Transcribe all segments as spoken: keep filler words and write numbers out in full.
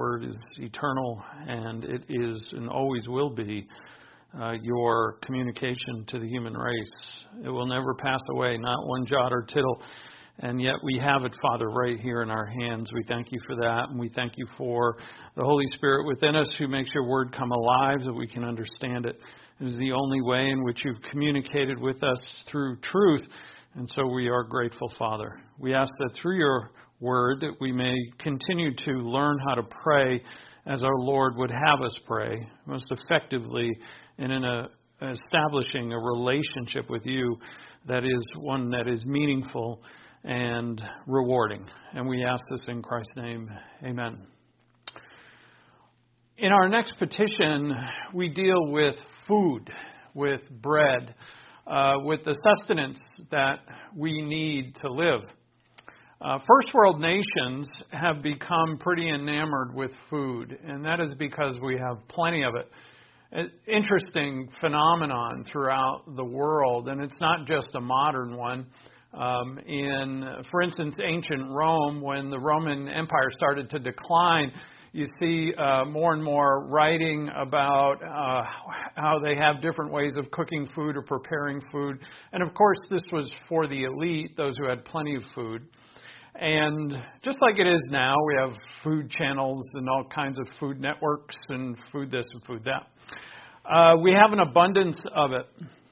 Word is eternal, and it is and always will be uh, your communication to the human race. It will never pass away, not one jot or tittle. And yet we have it, Father, right here in our hands. We thank you for that, and we thank you for the Holy Spirit within us who makes your word come alive so that we can understand it. It is the only way in which you've communicated with us through truth, and so we are grateful, Father. We ask that through your word that we may continue to learn how to pray as our Lord would have us pray, most effectively and in a, establishing a relationship with you that is one that is meaningful and rewarding. And we ask this in Christ's name. Amen. In our next petition, we deal with food, with bread, uh, with the sustenance that we need to live. Uh, first world nations have become pretty enamored with food, and that is because we have plenty of it. An interesting phenomenon throughout the world, and it's not just a modern one. Um, in, for instance, ancient Rome, when the Roman Empire started to decline, you see uh, more and more writing about uh, how they have different ways of cooking food or preparing food. And of course, this was for the elite, those who had plenty of food. And just like it is now, we have food channels and all kinds of food networks and food this and food that. Uh, we have an abundance of it.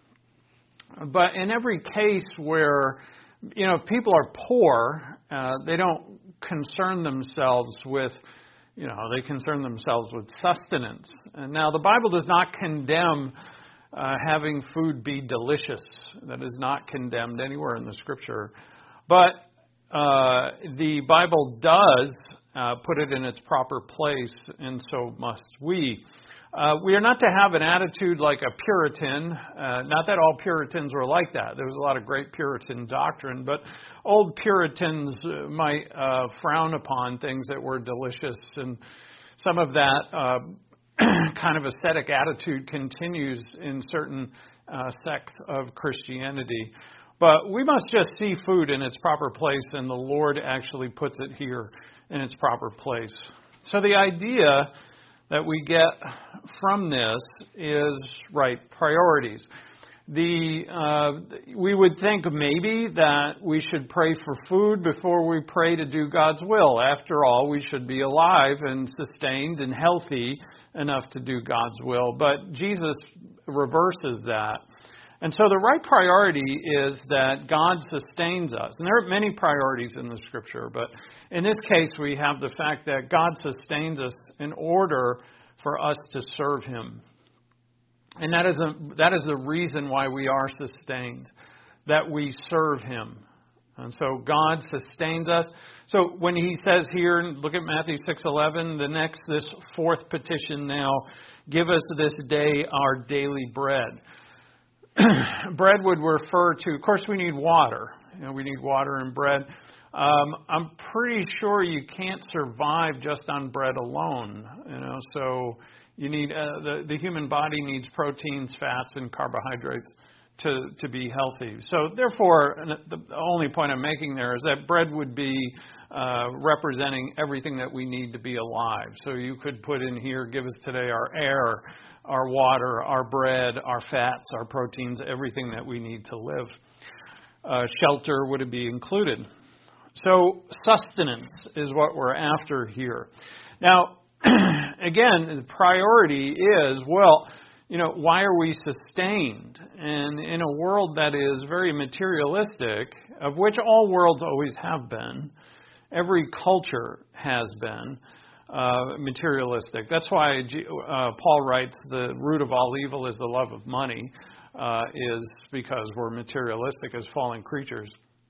But in every case where, you know, people are poor, uh, they don't concern themselves with, you know, they concern themselves with sustenance. And now the Bible does not condemn uh, having food be delicious. That is not condemned anywhere in the Scripture. But uh, the Bible does uh, put it in its proper place, and so must we. Uh, we are not to have an attitude like a Puritan. Uh, not that all Puritans were like that. There was a lot of great Puritan doctrine, but old Puritans uh, might uh, frown upon things that were delicious, and some of that uh, kind of ascetic attitude continues in certain uh, sects of Christianity. But we must just see food in its proper place, and the Lord actually puts it here in its proper place. So the idea that we get from this is right priorities. The uh, we would think maybe that we should pray for food before we pray to do God's will. After all, we should be alive and sustained and healthy enough to do God's will. But Jesus reverses that. And so the right priority is that God sustains us. And there are many priorities in the Scripture, but in this case we have the fact that God sustains us in order for us to serve Him. And that is a, that is the reason why we are sustained, that we serve Him. And so God sustains us. So when He says here, look at Matthew six eleven, the next, this fourth petition now, give us this day our daily bread. Bread would refer to, of course, we need water. You know, we need water and bread. Um, I'm pretty sure you can't survive just on bread alone. You know, so you need uh, the the human body needs proteins, fats, and carbohydrates to to be healthy. So therefore, the only point I'm making there is that bread would be uh, representing everything that we need to be alive. So you could put in here, give us today our air, our water, our bread, our fats, our proteins, everything that we need to live. Uh, shelter would be included. So sustenance is what we're after here. Now, again, the priority is, well, you know, why are we sustained? And in a world that is very materialistic, of which all worlds always have been, every culture has been, Uh, materialistic. That's why uh, Paul writes the root of all evil is the love of money, uh, is because we're materialistic as fallen creatures.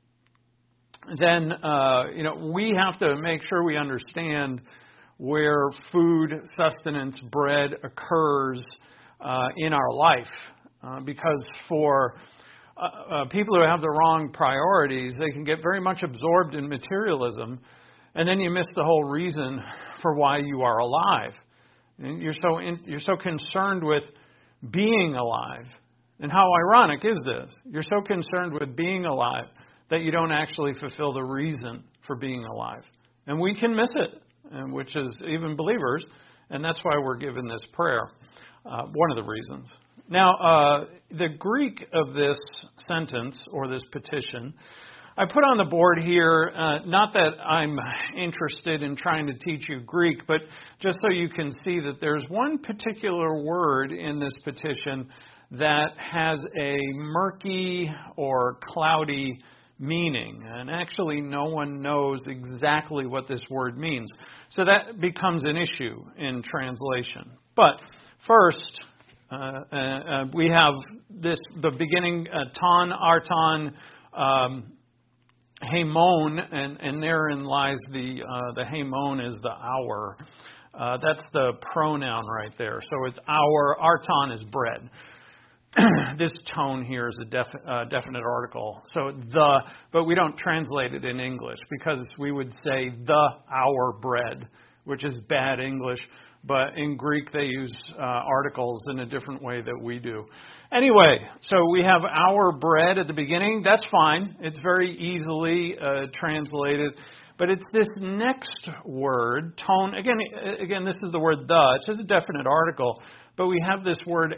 Then, uh, you know, we have to make sure we understand where food, sustenance, bread occurs uh, in our life. Uh, because for uh, uh, people who have the wrong priorities, they can get very much absorbed in materialism. And then you miss the whole reason for why you are alive. And you're so in, you're so concerned with being alive. And how ironic is this? You're so concerned with being alive that you don't actually fulfill the reason for being alive. And we can miss it. and which is even believers, and that's why we're given this prayer. Uh, one of the reasons. Now, uh, the Greek of this sentence or this petition, I put on the board here, uh, not that I'm interested in trying to teach you Greek, but just so you can see that there's one particular word in this petition that has a murky or cloudy meaning. And actually, no one knows exactly what this word means. So that becomes an issue in translation. But first, uh, uh, uh, we have this, the beginning, uh, ton, arton, um, Hamon, and, and therein lies the, uh, the Hamon is the hour. Uh, that's the pronoun right there. So it's hour, arton is bread. This tone here is a def, uh, definite article. So the, but we don't translate it in English because we would say the our bread, which is bad English. But in Greek they use uh, articles in a different way that we do. Anyway, so we have our bread at the beginning. That's fine. It's very easily uh, translated. But it's this next word, tone. Again, again, this is the word the. It's just a definite article. But we have this word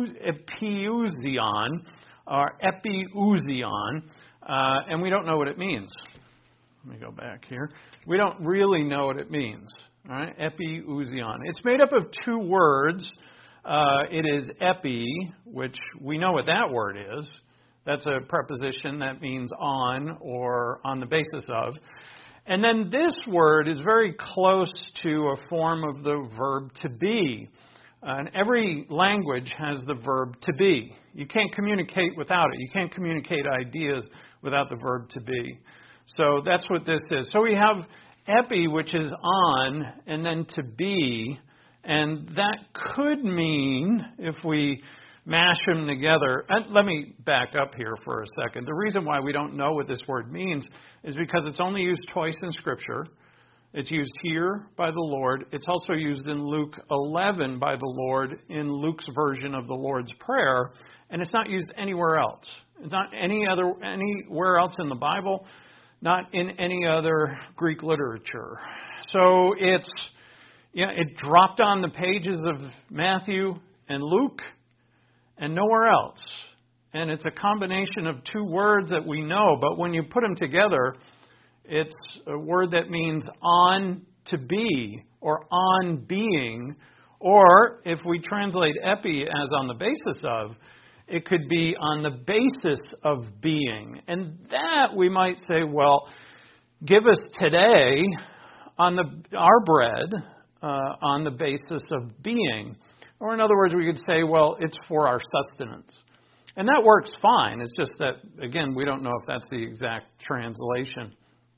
epiousion, or epiousion, uh, and we don't know what it means. Let me go back here. We don't really know what it means. All right, epiousion. It's made up of two words. Uh, it is epi, which we know what that word is. That's a preposition that means on or on the basis of. And then this word is very close to a form of the verb to be. Uh, and every language has the verb to be. You can't communicate without it. You can't communicate ideas without the verb to be. So that's what this is. So we have epi, which is on, and then to be. And that could mean, if we mash them together. And let me back up here for a second. The reason why we don't know what this word means is because it's only used twice in Scripture. It's used here by the Lord. It's also used in Luke eleven by the Lord in Luke's version of the Lord's Prayer. And it's not used anywhere else. It's not any other anywhere else in the Bible, not in any other Greek literature. So it's, you know, it dropped on the pages of Matthew and Luke and nowhere else. And it's a combination of two words that we know, but when you put them together, it's a word that means on to be or on being, or if we translate epi as on the basis of, it could be on the basis of being. And that we might say, well, give us today on the our bread uh, on the basis of being. Or in other words, we could say, well, it's for our sustenance. And that works fine. It's just that, again, we don't know if that's the exact translation.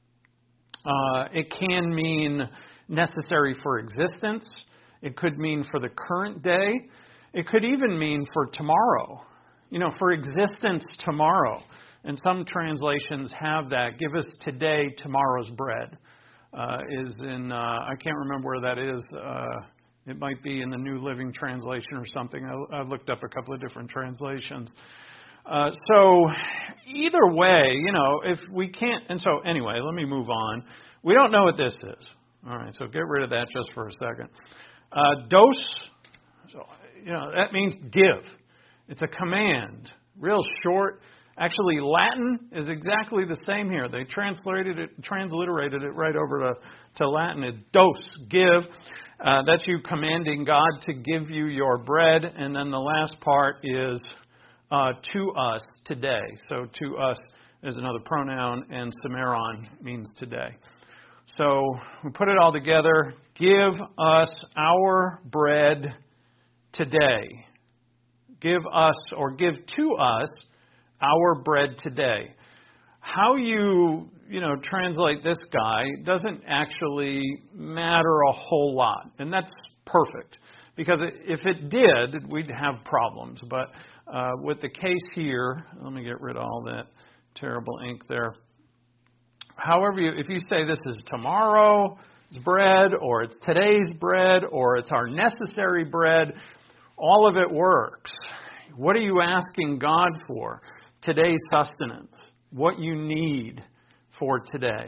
Uh, it can mean necessary for existence. It could mean for the current day. It could even mean for tomorrow. You know, for existence tomorrow. And some translations have that. Give us today tomorrow's bread. Uh, is in, uh, I can't remember where that is. Uh, it might be in the New Living Translation or something. I, I looked up a couple of different translations. Uh, so either way, you know, if we can't, and so anyway, let me move on. We don't know what this is. All right, so get rid of that just for a second. Uh, dose, so, you know, that means give. It's a command, real short. Actually, Latin is exactly the same here. They translated it, transliterated it right over to, to Latin. It's dose, give. Uh, that's you commanding God to give you your bread. And then the last part is uh, to us today. So to us is another pronoun, and Cimeron means today. So we put it all together. Give us our bread today. Give us or give to us our bread today. How you, you know, translate this guy doesn't actually matter a whole lot. And that's perfect. Because if it did, we'd have problems. But uh, with the case here, let me get rid of all that terrible ink there. However, you, if you say this is tomorrow's bread, or it's today's bread, or it's our necessary bread, all of it works. What are you asking God for? Today's sustenance. What you need for today.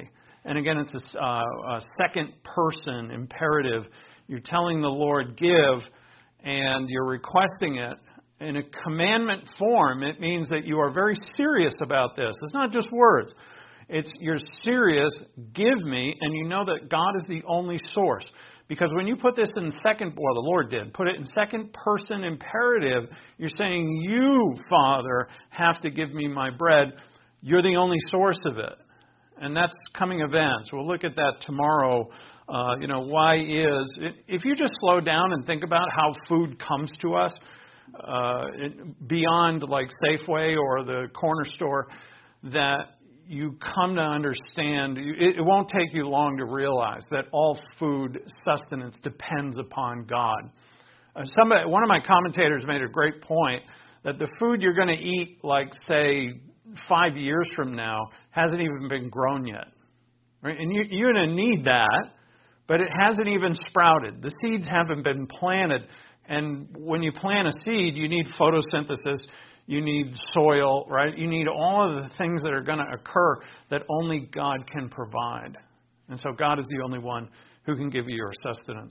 And again, it's a, uh, a second person imperative. You're telling the Lord, give, and you're requesting it. In a commandment form, it means that you are very serious about this. It's not just words. It's you're serious, give me, and you know that God is the only source. Because when you put this in second, well, the Lord did, put it in second person imperative, you're saying, you, Father, have to give me my bread. You're the only source of it. And that's coming events. We'll look at that tomorrow. Uh, you know, why is, if you just slow down and think about how food comes to us, uh, it, beyond like Safeway or the corner store, that you come to understand, it, it won't take you long to realize that all food sustenance depends upon God. Uh, somebody, one of my commentators made a great point that the food you're going to eat, like say five years from now, hasn't even been grown yet. Right? And you, you're going to need that, but it hasn't even sprouted. The seeds haven't been planted. And when you plant a seed, you need photosynthesis, you need soil, right? You need all of the things that are going to occur that only God can provide. And so God is the only one who can give you your sustenance.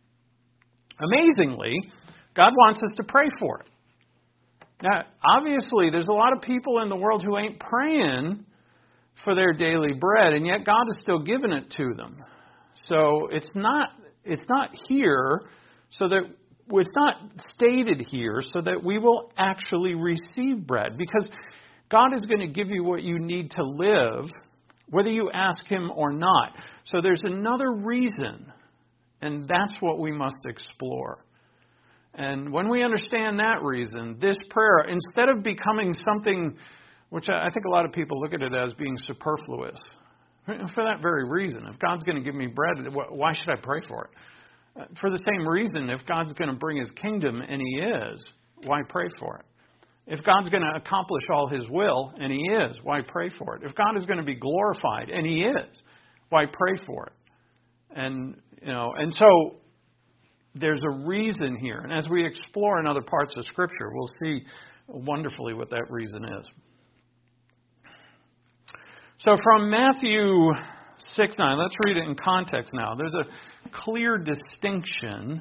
Amazingly, God wants us to pray for it. Now, obviously, there's a lot of people in the world who ain't praying for their daily bread, and yet God is still giving it to them. So it's not it's not here so that it's not stated here so that we will actually receive bread, because God is going to give you what you need to live, whether you ask Him or not. So there's another reason, and that's what we must explore. And when we understand that reason, this prayer, instead of becoming something which I think a lot of people look at it as being superfluous, for that very reason, if God's going to give me bread, why should I pray for it? For the same reason, if God's going to bring His kingdom, and He is, why pray for it? If God's going to accomplish all His will, and He is, why pray for it? If God is going to be glorified, and He is, why pray for it? And, you know, and so there's a reason here. And as we explore in other parts of Scripture, we'll see wonderfully what that reason is. So from Matthew six nine, let's read it in context now. There's a clear distinction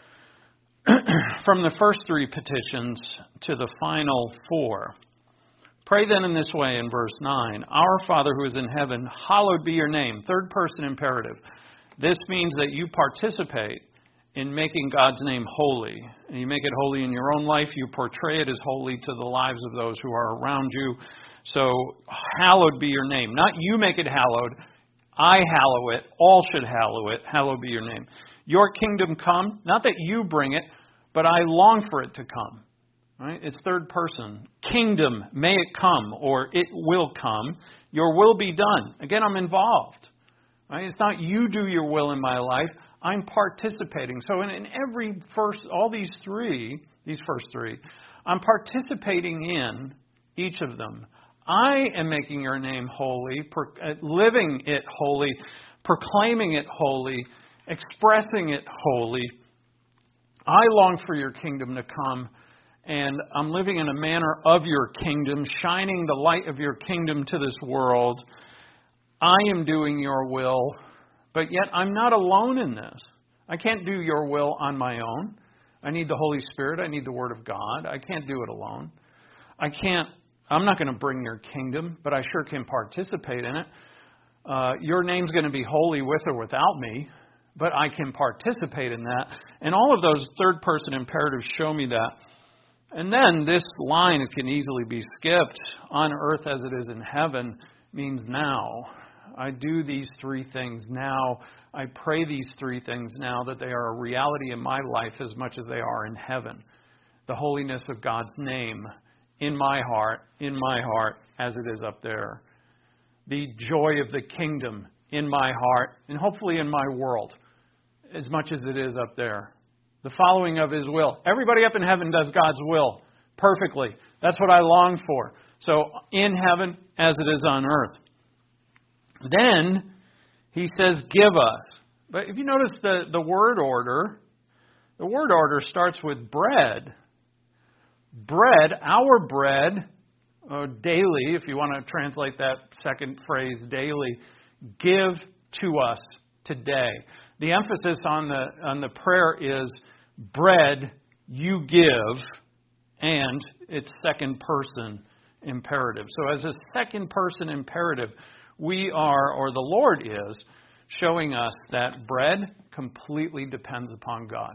from the first three petitions to the final four. Pray then in this way in verse nine. Our Father who is in heaven, hallowed be your name. Third person imperative. This means that you participate in making God's name holy. And you make it holy in your own life. You portray it as holy to the lives of those who are around you. So hallowed be your name. Not you make it hallowed. I hallow it. All should hallow it. Hallowed be your name. Your kingdom come. Not that you bring it, but I long for it to come. Right? It's third person. Kingdom, may it come, or it will come. Your will be done. Again, I'm involved. Right? It's not you do your will in my life. I'm participating. So in, in every first, all these three, these first three, I'm participating in each of them. I am making your name holy, per, uh, living it holy, proclaiming it holy, expressing it holy. I long for your kingdom to come, and I'm living in a manner of your kingdom, shining the light of your kingdom to this world. I am doing your will, but yet I'm not alone in this. I can't do your will on my own. I need the Holy Spirit. I need the Word of God. I can't do it alone. I can't I'm not going to bring your kingdom, but I sure can participate in it. Uh, your name's going to be holy with or without me, but I can participate in that. And all of those third-person imperatives show me that. And then this line, it can easily be skipped. On earth as it is in heaven means now. I do these three things now. I pray these three things now, that they are a reality in my life as much as they are in heaven. The holiness of God's name in my heart, in my heart, as it is up there. The joy of the kingdom in my heart, and hopefully in my world, as much as it is up there. The following of His will. Everybody up in heaven does God's will perfectly. That's what I long for. So in heaven, as it is on earth. Then He says, give us. But if you notice the, the word order, the word order starts with bread. Bread, our bread, uh, daily, if you want to translate that second phrase, daily, give to us today. The emphasis on the on the prayer is bread you give, and it's second person imperative. So as a second person imperative, we are, or the Lord is, showing us that bread completely depends upon God.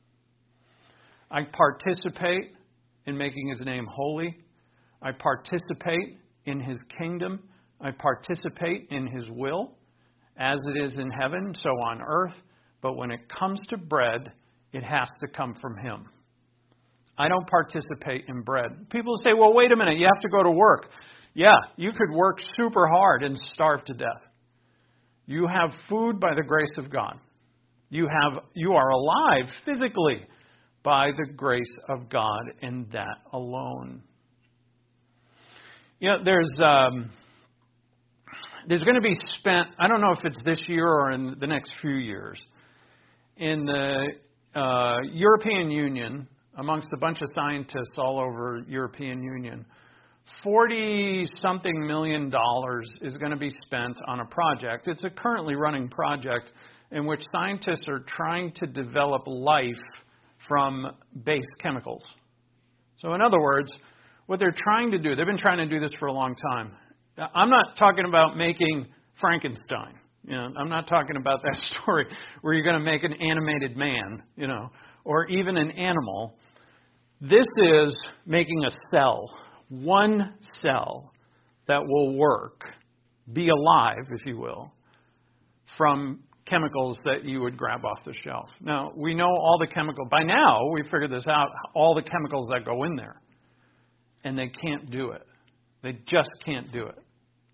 I participate in making His name holy. I participate in His kingdom. I participate in His will, as it is in heaven, so on earth. But when it comes to bread, it has to come from Him. I don't participate in bread. People say, well, wait a minute, you have to go to work. Yeah, you could work super hard and starve to death. You have food by the grace of God. You have you are alive physically by the grace of God, and that alone. You know, there's um, there's going to be spent, I don't know if it's this year or in the next few years, in the uh, European Union, amongst a bunch of scientists all over European Union, forty-something million dollars is going to be spent on a project. It's a currently running project in which scientists are trying to develop life from base chemicals. So in other words, what they're trying to do, they've been trying to do this for a long time. I'm not talking about making Frankenstein. You know, I'm not talking about that story where you're going to make an animated man, you know, or even an animal. This is making a cell, one cell that will work, be alive, if you will, from chemicals that you would grab off the shelf. Now, we know all the chemical, by now we figured this out, all the chemicals that go in there. And they can't do it. They just can't do it.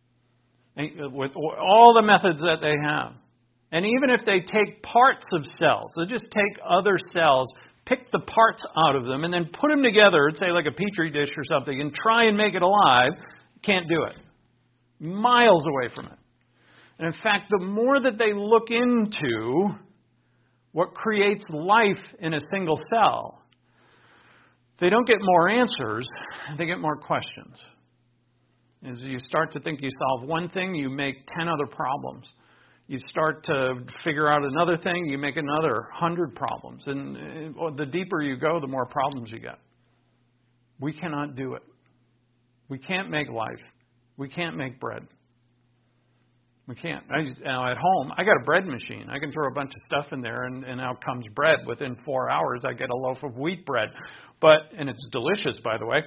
And with all the methods that they have. And even if they take parts of cells, they just take other cells, pick the parts out of them, and then put them together, say like a petri dish or something, and try and make it alive, can't do it. Miles away from it. And in fact, the more that they look into what creates life in a single cell, they don't get more answers, they get more questions. As you start to think you solve one thing, you make ten other problems. You start to figure out another thing, you make another hundred problems. And the deeper you go, the more problems you get. We cannot do it. We can't make life. We can't make bread. We can't. I, now at home, I got a bread machine. I can throw a bunch of stuff in there, and, and out comes bread. Within four hours, I get a loaf of wheat bread. But and it's delicious, by the way.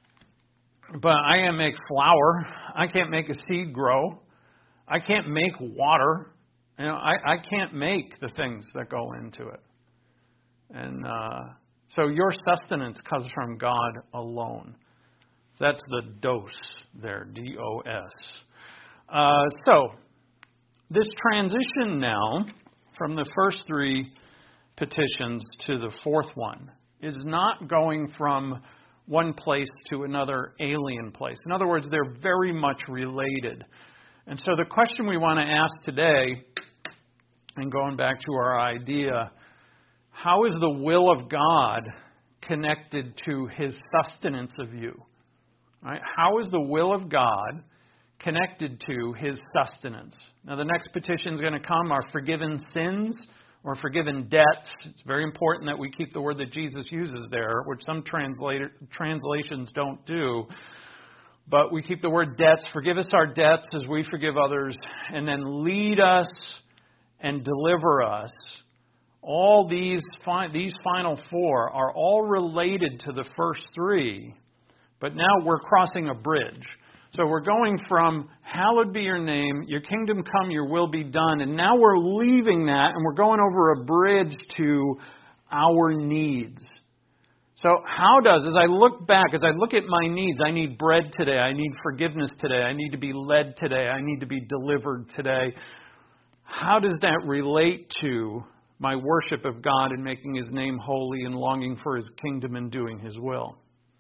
But I can't make flour. I can't make a seed grow. I can't make water. You know, I, I can't make the things that go into it. And uh, so your sustenance comes from God alone. That's the dose there, D O S. Uh, so, this transition now from the first three petitions to the fourth one is not going from one place to another alien place. In other words, they're very much related. And so the question we want to ask today, and going back to our idea, how is the will of God connected to His sustenance of you? Right? How is the will of God connected to His sustenance? Now, the next petition is going to come, our forgiven sins or forgiven debts. It's very important that we keep the word that Jesus uses there, which some translator, translations don't do. But we keep the word debts. Forgive us our debts as we forgive others. And then lead us and deliver us. All these, fi- these final four are all related to the first three. But now we're crossing a bridge. So we're going from, hallowed be your name, your kingdom come, your will be done. And now we're leaving that and we're going over a bridge to our needs. So how does, as I look back, as I look at my needs, I need bread today, I need forgiveness today, I need to be led today, I need to be delivered today. How does that relate to my worship of God and making His name holy and longing for His kingdom and doing His will?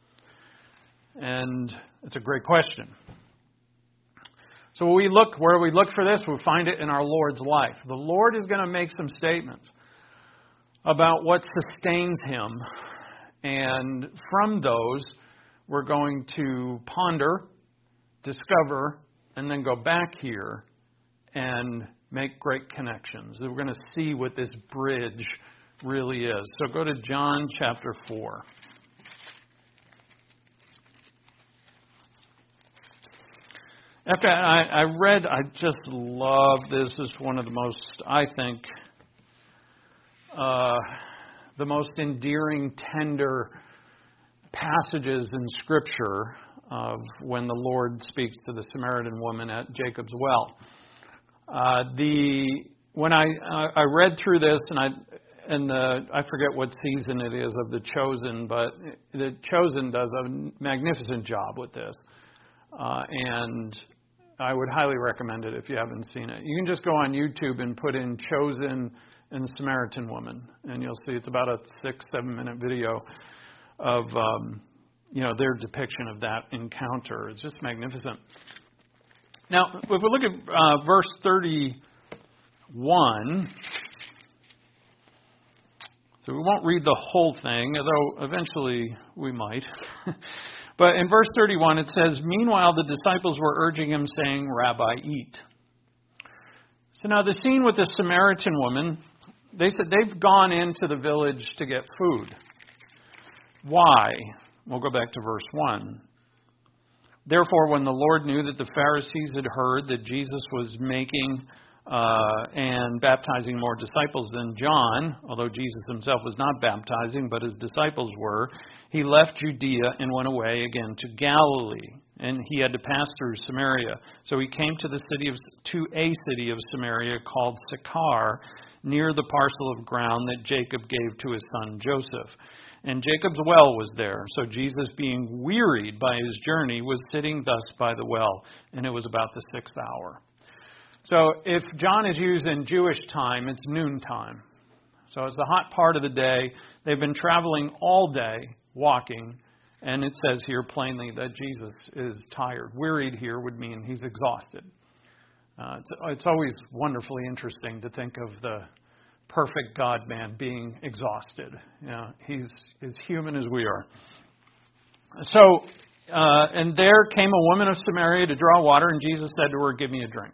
And it's a great question. So when we look, where we look for this, we find it in our Lord's life. The Lord is going to make some statements about what sustains Him. And from those, we're going to ponder, discover, and then go back here and make great connections. We're going to see what this bridge really is. So go to John chapter four. After I, I read, I just love this. This is one of the most, I think, uh, the most endearing, tender passages in Scripture of when the Lord speaks to the Samaritan woman at Jacob's well. Uh, the when I I read through this, and I and the I forget what season it is of The Chosen, but The Chosen does a magnificent job with this, uh, and I would highly recommend it if you haven't seen it. You can just go on YouTube and put in Chosen and Samaritan woman, and you'll see it's about a six seven minute video of um, you know their depiction of that encounter. It's just magnificent. Now, if we look at uh, verse thirty-one, so we won't read the whole thing, although eventually we might. But in verse thirty-one it says, "Meanwhile the disciples were urging him, saying, 'Rabbi, eat.'" So now the scene with the Samaritan woman, they said they've gone into the village to get food. Why? We'll go back to verse one. "Therefore, when the Lord knew that the Pharisees had heard that Jesus was making uh, and baptizing more disciples than John, although Jesus himself was not baptizing, but his disciples were, he left Judea and went away again to Galilee. And he had to pass through Samaria. So he came to the city of to a city of Samaria called Sychar, near the parcel of ground that Jacob gave to his son Joseph. And Jacob's well was there. So Jesus, being wearied by his journey, was sitting thus by the well, and it was about the sixth hour." So if John is used in Jewish time, it's noontime. So it's the hot part of the day. They've been traveling all day, walking, and it says here plainly that Jesus is tired. Wearied here would mean he's exhausted. Uh, it's, it's always wonderfully interesting to think of the perfect God-man being exhausted. You know, he's as human as we are. So, uh, and there came a woman of Samaria to draw water, and Jesus said to her, "Give me a drink."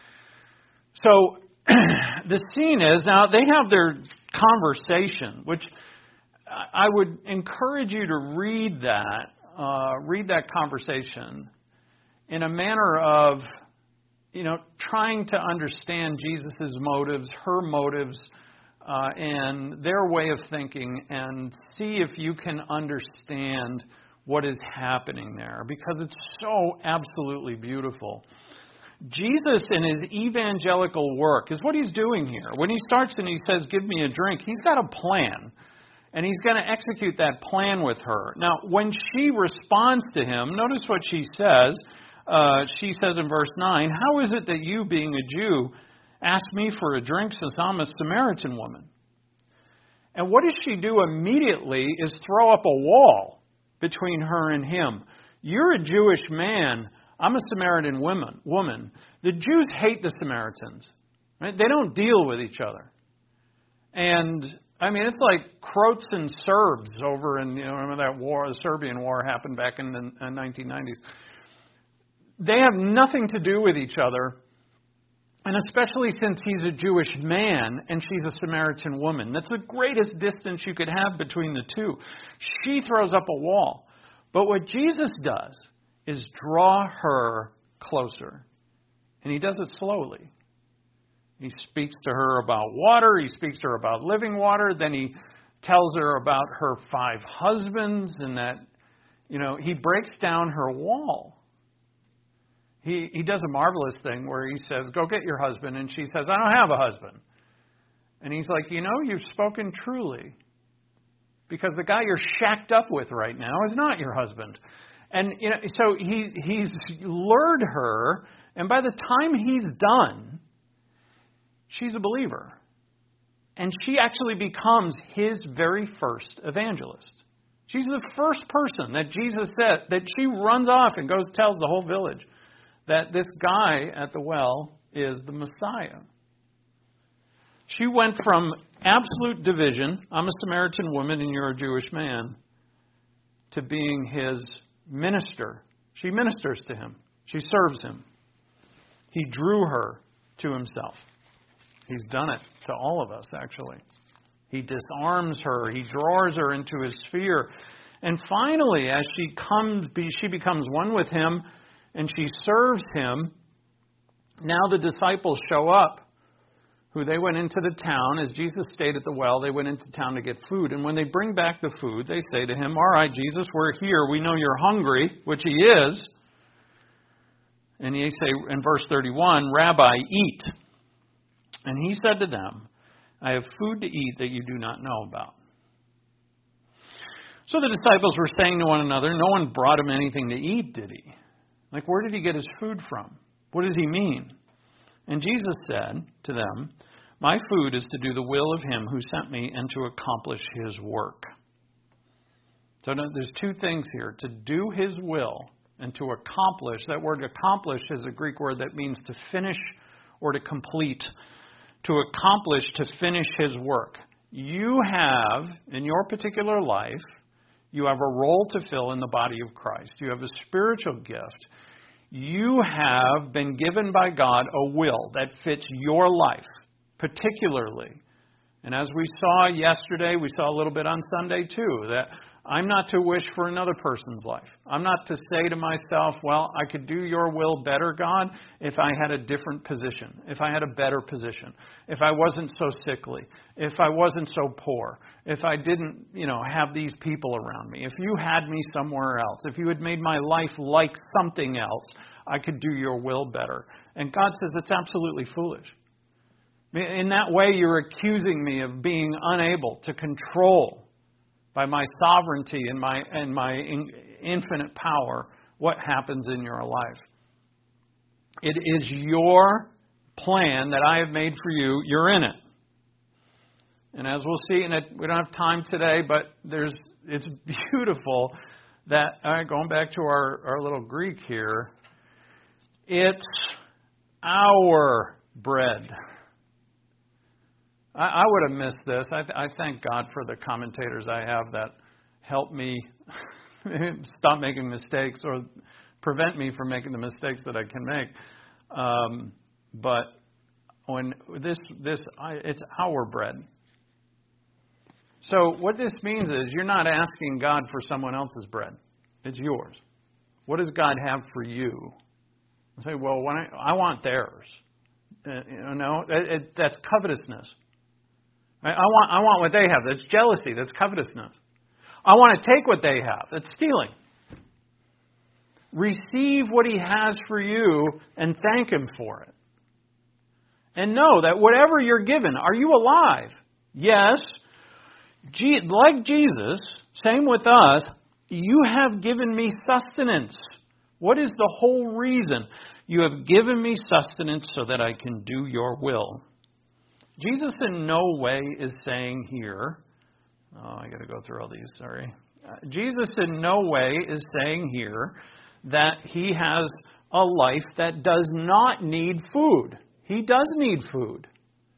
So the scene is, now they have their conversation, which I would encourage you to read that, uh, read that conversation in a manner of, you know, trying to understand Jesus' motives, her motives, uh, and their way of thinking, and see if you can understand what is happening there, because it's so absolutely beautiful. Jesus in his evangelical work is what he's doing here. When he starts and he says, "Give me a drink," he's got a plan. And he's going to execute that plan with her. Now, when she responds to him, notice what she says. Uh, she says in verse nine, "How is it that you, being a Jew, ask me for a drink since I'm a Samaritan woman?" And what does she do immediately is throw up a wall between her and him. You're a Jewish man. I'm a Samaritan woman. woman. The Jews hate the Samaritans. Right? They don't deal with each other. And, I mean, it's like Croats and Serbs over in, you know, remember that war, the Serbian war happened back in the nineteen nineties. They have nothing to do with each other. And especially since he's a Jewish man and she's a Samaritan woman. That's the greatest distance you could have between the two. She throws up a wall. But what Jesus does is draw her closer. And he does it slowly. He speaks to her about water. He speaks to her about living water. Then he tells her about her five husbands and that, you know, he breaks down her wall. He he does a marvelous thing where he says, "Go get your husband." And she says, "I don't have a husband." And he's like, "You know, you've spoken truly. Because the guy you're shacked up with right now is not your husband." And you know, so he he's lured her, and by the time he's done, she's a believer. And she actually becomes his very first evangelist. She's the first person that Jesus said, that she runs off and goes tells the whole village that this guy at the well is the Messiah. She went from absolute division, I'm a Samaritan woman and you're a Jewish man, to being his minister. She ministers to him. She serves him. He drew her to himself. He's done it to all of us, actually. He disarms her. He draws her into his sphere. And finally, as she comes, she becomes one with him and she serves him. Now the disciples show up, who they went into the town. As Jesus stayed at the well, they went into town to get food. And when they bring back the food, they say to him, all right, Jesus, we're here. We know you're hungry, which he is. And they say in verse thirty-one, Rabbi, eat. And he said to them, I have food to eat that you do not know about. So the disciples were saying to one another, no one brought him anything to eat, did he? Like, where did he get his food from? What does he mean? And Jesus said to them, my food is to do the will of him who sent me and to accomplish his work. So there's two things here. To do his will and to accomplish. That word accomplish is a Greek word that means to finish or to complete. To accomplish, to finish his work. You have, in your particular life, you have a role to fill in the body of Christ. You have a spiritual gift. You have been given by God a will that fits your life, particularly. And as we saw yesterday, we saw a little bit on Sunday too, that I'm not to wish for another person's life. I'm not to say to myself, well, I could do your will better, God, if I had a different position, if I had a better position, if I wasn't so sickly, if I wasn't so poor, if I didn't, you know, have these people around me, if you had me somewhere else, if you had made my life like something else, I could do your will better. And God says it's absolutely foolish. In that way, you're accusing me of being unable to control by my sovereignty and my and my in, infinite power what happens in your life. It is your plan that I have made for you. You're in it. And as we'll see, and it, we don't have time today, but there's it's beautiful that, all right, going back to our, our little Greek here, it's our bread. I would have missed this. I, I thank God for the commentators I have that help me stop making mistakes or prevent me from making the mistakes that I can make. Um, but when this, this, I, it's our bread. So what this means is you're not asking God for someone else's bread. It's yours. What does God have for you? I say, well, when I, I want theirs. Uh, you know, it, it, that's covetousness. I want, I want what they have. That's jealousy. That's covetousness. I want to take what they have. That's stealing. Receive what he has for you and thank him for it. And know that whatever you're given, are you alive? Yes. Like Jesus, same with us, you have given me sustenance. What is the whole reason? You have given me sustenance so that I can do your will. Jesus in no way is saying here, oh, I got to go through all these, sorry. Uh, Jesus in no way is saying here that he has a life that does not need food. He does need food.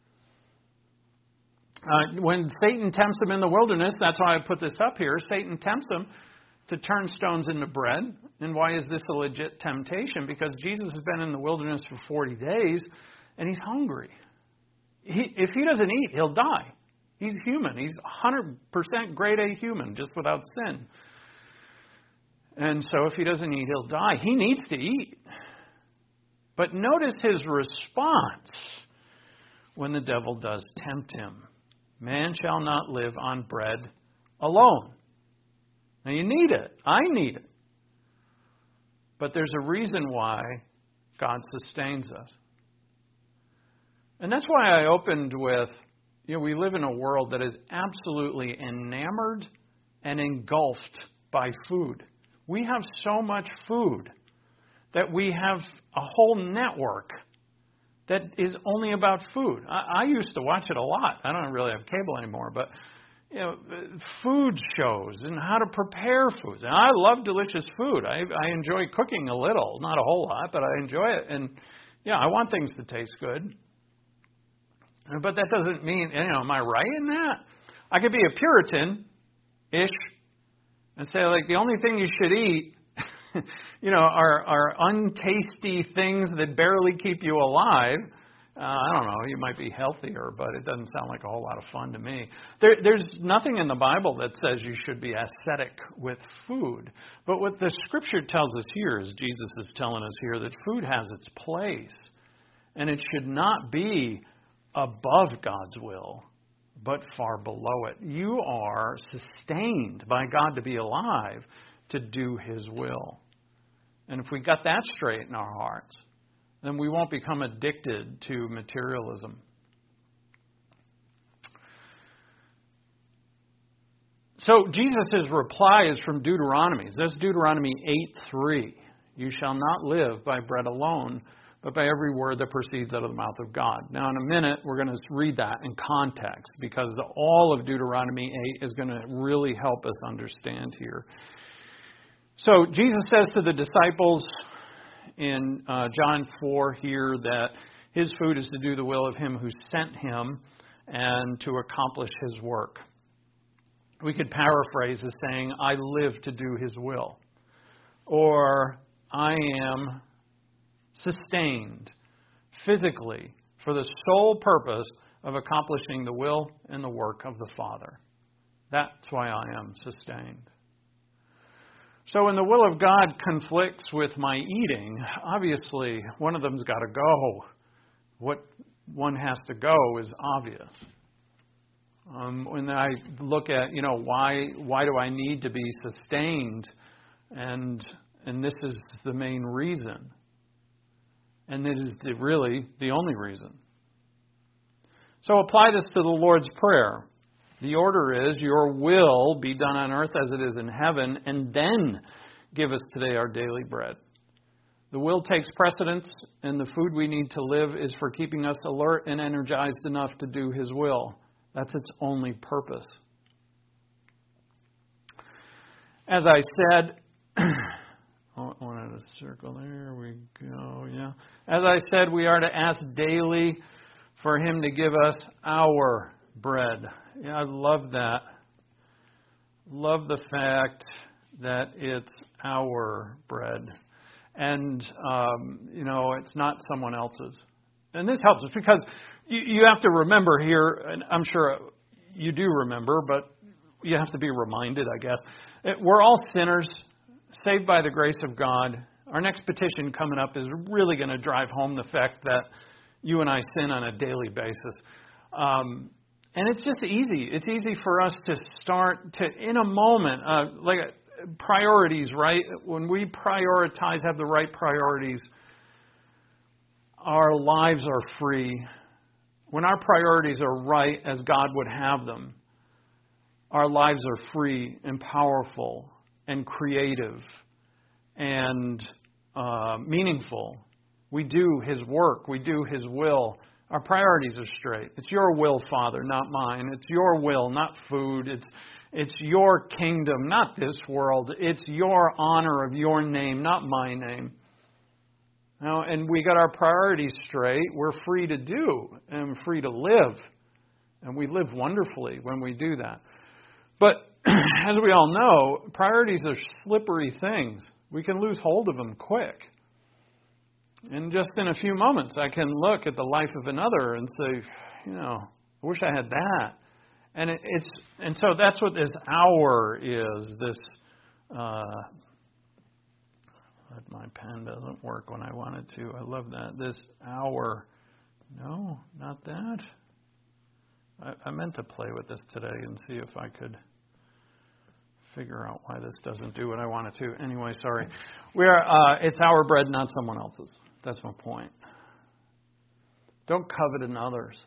Uh, when Satan tempts him in the wilderness, that's why I put this up here, Satan tempts him to turn stones into bread. And why is this a legit temptation? Because Jesus has been in the wilderness for forty days and he's hungry. He, if he doesn't eat, he'll die. He's human. He's one hundred percent grade A human, just without sin. And so if he doesn't eat, he'll die. He needs to eat. But notice his response when the devil does tempt him. Man shall not live on bread alone. Now you need it. I need it. But there's a reason why God sustains us. And that's why I opened with, you know, we live in a world that is absolutely enamored and engulfed by food. We have so much food that we have a whole network that is only about food. I, I used to watch it a lot. I don't really have cable anymore, but you know, food shows and how to prepare foods. And I love delicious food. I, I enjoy cooking a little, not a whole lot, but I enjoy it. And yeah, I want things to taste good. But that doesn't mean, you know, am I right in that? I could be a Puritan-ish and say, like, the only thing you should eat, you know, are, are untasty things that barely keep you alive. Uh, I don't know, you might be healthier, but it doesn't sound like a whole lot of fun to me. There, there's nothing in the Bible that says you should be ascetic with food. But what the Scripture tells us here is Jesus is telling us here that food has its place. And it should not be above God's will, but far below it. You are sustained by God to be alive to do His will. And if we got that straight in our hearts, then we won't become addicted to materialism. So Jesus' reply is from Deuteronomy. That's Deuteronomy eight three. You shall not live by bread alone, but by every word that proceeds out of the mouth of God. Now, in a minute, we're going to read that in context, because the, all of Deuteronomy eight is going to really help us understand here. So Jesus says to the disciples in uh, John four here that His food is to do the will of Him who sent Him and to accomplish His work. We could paraphrase as saying, I live to do His will. Or, I am sustained physically for the sole purpose of accomplishing the will and the work of the Father. That's why I am sustained. So when the will of God conflicts with my eating, obviously one of them's got to go. What one has to go is obvious. Um, when I look at, you know, why why do I need to be sustained? And and this is the main reason. And it is the, really the only reason. So apply this to the Lord's Prayer. The order is, your will be done on earth as it is in heaven, and then give us today our daily bread. The will takes precedence, and the food we need to live is for keeping us alert and energized enough to do His will. That's its only purpose. As I said, I wanted to circle there. We go, yeah. As I said, we are to ask daily for Him to give us our bread. Yeah, I love that. Love the fact that it's our bread. And, um, you know, it's not someone else's. And this helps us because you, you have to remember here, and I'm sure you do remember, but you have to be reminded, I guess. We're all sinners, saved by the grace of God. Our next petition coming up is really going to drive home the fact that you and I sin on a daily basis. Um, and it's just easy. It's easy for us to start to, in a moment, uh, like priorities, right? When we prioritize, have the right priorities, our lives are free. When our priorities are right as God would have them, our lives are free and powerful and creative and uh, meaningful. We do His work. We do His will. Our priorities are straight. It's your will, Father, not mine. It's your will, not food. It's it's your kingdom, not this world. It's your honor of your name, not my name. Now, and we got our priorities straight. We're free to do and free to live. And we live wonderfully when we do that. But as we all know, priorities are slippery things. We can lose hold of them quick. And just in a few moments, I can look at the life of another and say, you know, I wish I had that. And it, it's and so that's what this hour is. This, uh, my pen doesn't work when I want it to. I love that. This hour. No, not that. I, I meant to play with this today and see if I could figure out why this doesn't do what I want it to. Anyway, sorry. We're uh, it's our bread, not someone else's. That's my point. Don't covet in others.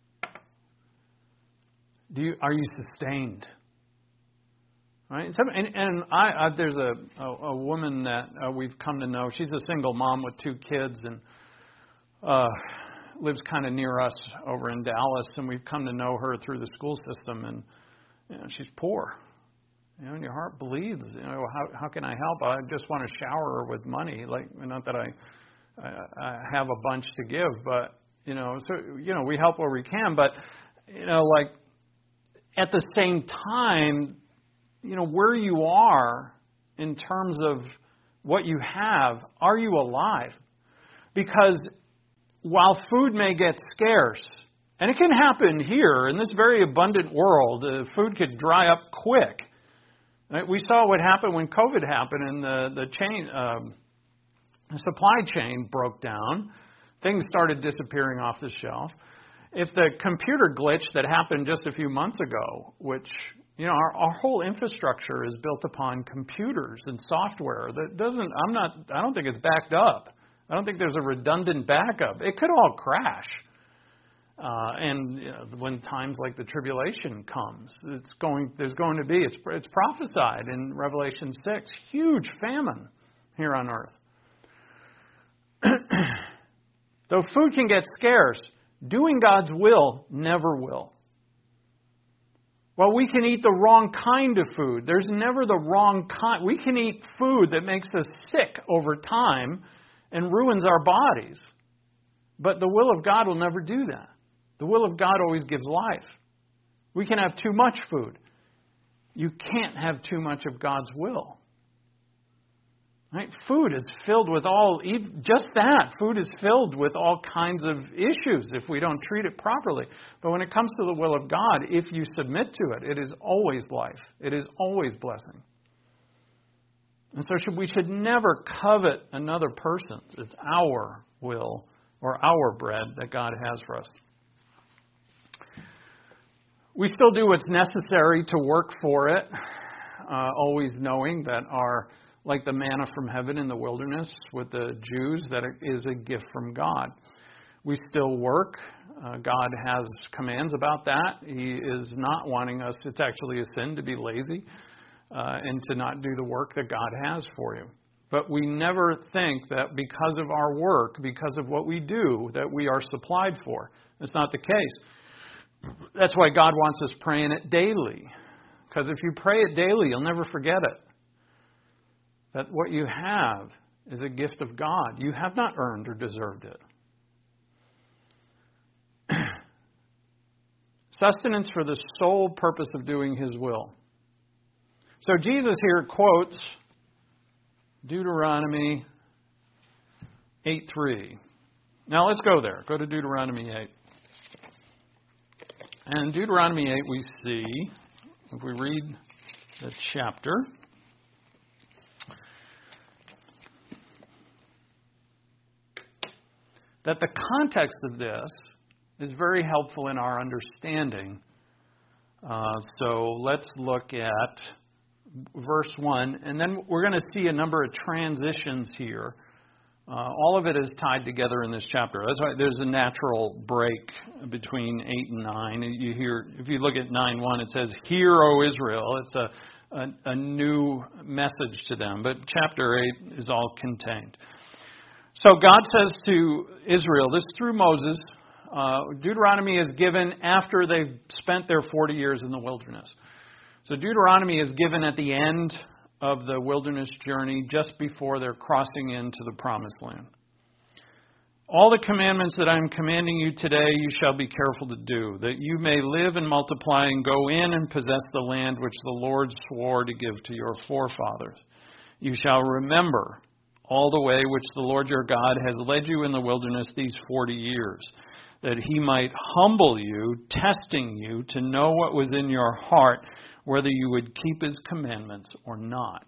Do you are you sustained? Right? And, and I, I, there's a, a, a woman that uh, we've come to know. She's a single mom with two kids and uh, lives kind of near us over in Dallas. And we've come to know her through the school system. And you know, she's poor. You know, and your heart bleeds. You know, how how can I help? I just want to shower her with money. Like, not that I, I, I have a bunch to give, but you know, so you know, we help where we can. But you know, like at the same time, you know, where you are in terms of what you have, are you alive? Because while food may get scarce, and it can happen here in this very abundant world, uh, food could dry up quick. Right? We saw what happened when COVID happened and the, the chain, um, the supply chain broke down. Things started disappearing off the shelf. If the computer glitch that happened just a few months ago, which, you know, our, our whole infrastructure is built upon computers and software that doesn't, I'm not, I don't think it's backed up. I don't think there's a redundant backup. It could all crash. Uh, and you know, when times like the tribulation comes, it's going, there's going to be, it's, it's prophesied in Revelation six, huge famine here on earth. Though food can get scarce, doing God's will never will. Well, we can eat the wrong kind of food. There's never the wrong kind. We can eat food that makes us sick over time and ruins our bodies. But the will of God will never do that. The will of God always gives life. We can have too much food. You can't have too much of God's will. Right? Food is filled with all, just that, food is filled with all kinds of issues if we don't treat it properly. But when it comes to the will of God, if you submit to it, it is always life. It is always blessing. And so should, we should never covet another person's. It's our will or our bread that God has for us. We still do what's necessary to work for it, uh, always knowing that our, like the manna from heaven in the wilderness with the Jews, that it is a gift from God. We still work. Uh, God has commands about that. He is not wanting us, it's actually a sin to be lazy uh, and to not do the work that God has for you. But we never think that because of our work, because of what we do, that we are supplied for. That's not the case. That's why God wants us praying it daily. Because if you pray it daily, you'll never forget it. That what you have is a gift of God. You have not earned or deserved it. Sustenance for the sole purpose of doing His will. So Jesus here quotes Deuteronomy eight three. Now let's go there. Go to Deuteronomy eight. And in Deuteronomy eight we see, if we read the chapter, that the context of this is very helpful in our understanding. Uh, so let's look at verse one, and then we're going to see a number of transitions here. Uh, all of it is tied together in this chapter. That's why there's a natural break between eight and nine. You hear, if you look at nine one, it says, "Hear, O Israel." It's a, a, a new message to them. But chapter eight is all contained. So God says to Israel, this through Moses, uh, Deuteronomy is given after they've spent their forty years in the wilderness. So Deuteronomy is given at the end of the wilderness journey, just before they're crossing into the promised land. "All the commandments that I am commanding you today you shall be careful to do, that you may live and multiply and go in and possess the land which the Lord swore to give to your forefathers. You shall remember all the way which the Lord your God has led you in the wilderness these forty years, that He might humble you, testing you to know what was in your heart, whether you would keep His commandments or not."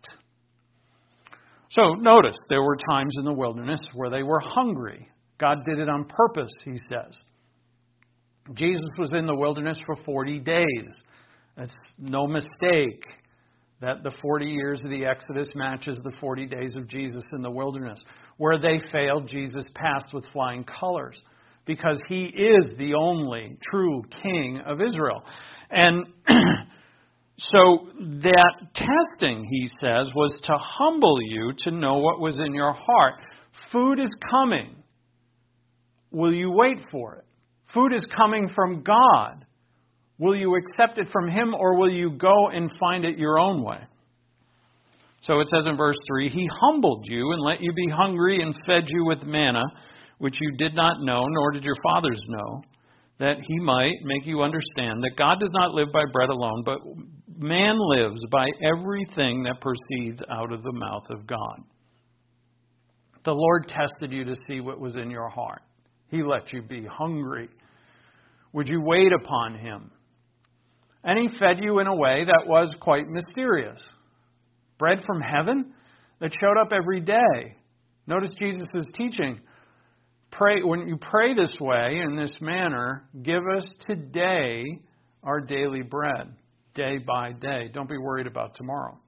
So notice, there were times in the wilderness where they were hungry. God did it on purpose, He says. Jesus was in the wilderness for forty days. That's no mistake that the forty years of the Exodus matches the forty days of Jesus in the wilderness. Where they failed, Jesus passed with flying colors, because He is the only true King of Israel. And so that testing, He says, was to humble you to know what was in your heart. Food is coming. Will you wait for it? Food is coming from God. Will you accept it from Him, or will you go and find it your own way? So it says in verse three, "He humbled you and let you be hungry and fed you with manna, which you did not know, nor did your fathers know, that He might make you understand that God does not live by bread alone, but man lives by everything that proceeds out of the mouth of God." The Lord tested you to see what was in your heart. He let you be hungry. Would you wait upon Him? And He fed you in a way that was quite mysterious. Bread from heaven that showed up every day. Notice Jesus' teaching. Pray, when you pray this way, in this manner, give us today our daily bread, day by day. Don't be worried about tomorrow.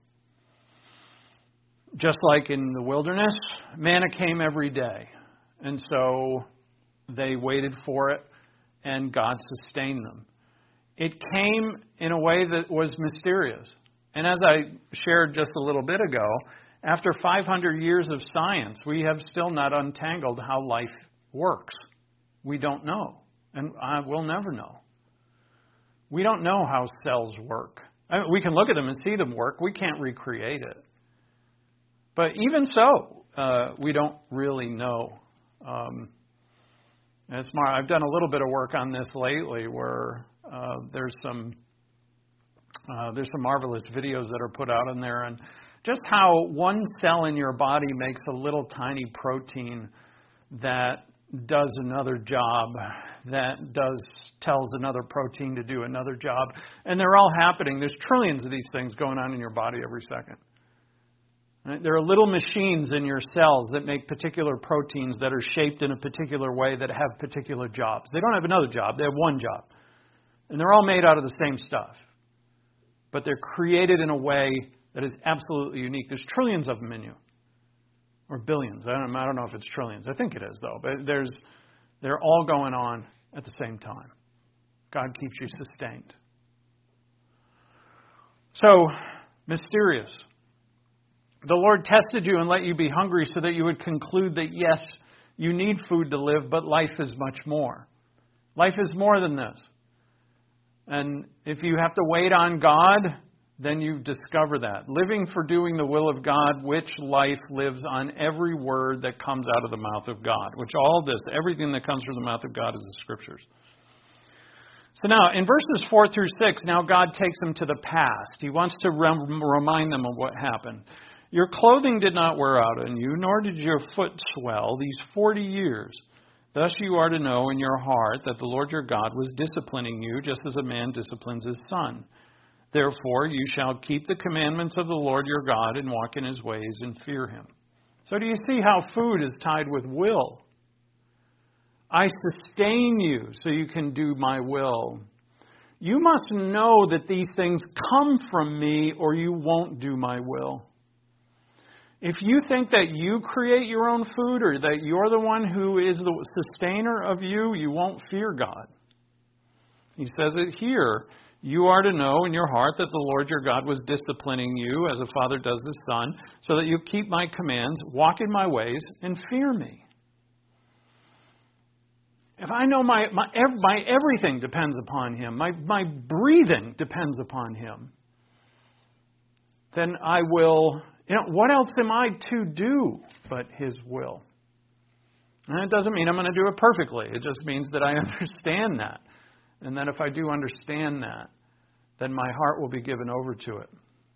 Just like in the wilderness, manna came every day. And so they waited for it, and God sustained them. It came in a way that was mysterious. And as I shared just a little bit ago, after five hundred years of science, we have still not untangled how life works. We don't know. And I will never know. We don't know how cells work. I mean, we can look at them and see them work. We can't recreate it. But even so, uh, we don't really know. Um, it's more, I've done a little bit of work on this lately where uh, there's some uh, there's some marvelous videos that are put out in there, and just how one cell in your body makes a little tiny protein that does another job, that does tells another protein to do another job. And they're all happening. There's trillions of these things going on in your body every second. Right? There are little machines in your cells that make particular proteins that are shaped in a particular way that have particular jobs. They don't have another job. They have one job. And they're all made out of the same stuff. But they're created in a way that is absolutely unique. There's trillions of them in you. Or billions. I don't, I don't know if it's trillions. I think it is, though. But there's, they're all going on at the same time. God keeps you sustained. So, mysterious. The Lord tested you and let you be hungry so that you would conclude that, yes, you need food to live, but life is much more. Life is more than this. And if you have to wait on God, then you discover that. Living for doing the will of God, which life lives on every word that comes out of the mouth of God. Which all this, everything that comes from the mouth of God is the Scriptures. So now, in verses four through six, now God takes them to the past. He wants to rem- remind them of what happened. Your clothing did not wear out on you, nor did your foot swell these forty years. Thus you are to know in your heart that the Lord your God was disciplining you, just as a man disciplines his son. Therefore, you shall keep the commandments of the Lord your God and walk in His ways and fear Him. So do you see how food is tied with will? I sustain you so you can do my will. You must know that these things come from me or you won't do my will. If you think that you create your own food or that you're the one who is the sustainer of you, you won't fear God. He says it here. You are to know in your heart that the Lord your God was disciplining you as a father does the son, so that you keep my commands, walk in my ways, and fear me. If I know my my, my everything depends upon Him, my, my breathing depends upon Him, then I will, you know, what else am I to do but His will? And it doesn't mean I'm going to do it perfectly. It just means that I understand that. And that if I do understand that, then my heart will be given over to it.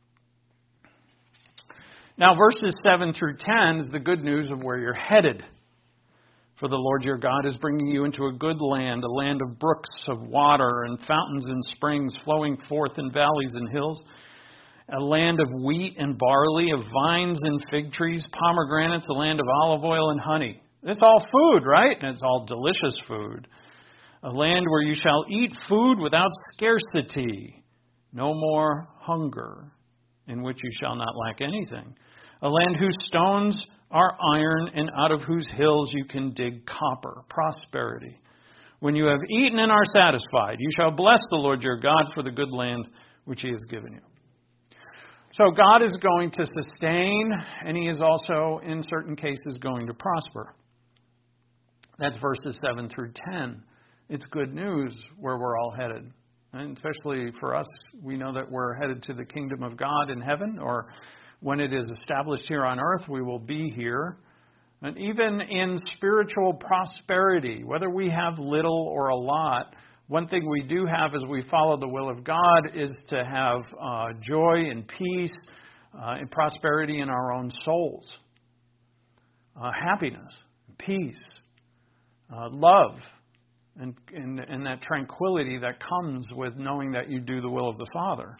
Now, verses seven through ten is the good news of where you're headed. For the Lord your God is bringing you into a good land, a land of brooks of water and fountains and springs flowing forth in valleys and hills, a land of wheat and barley, of vines and fig trees, pomegranates, a land of olive oil and honey. It's all food, right? And it's all delicious food. A land where you shall eat food without scarcity, no more hunger, in which you shall not lack anything. A land whose stones are iron, and out of whose hills you can dig copper, prosperity. When you have eaten and are satisfied, you shall bless the Lord your God for the good land which He has given you. So God is going to sustain, and He is also, in certain cases, going to prosper. That's verses seven through ten. It's good news where we're all headed. And especially for us, we know that we're headed to the kingdom of God in heaven, or when it is established here on earth, we will be here. And even in spiritual prosperity, whether we have little or a lot, one thing we do have as we follow the will of God is to have uh, joy and peace uh, and prosperity in our own souls. Uh, happiness, peace. uh, love and, and, and that tranquility that comes with knowing that you do the will of the Father.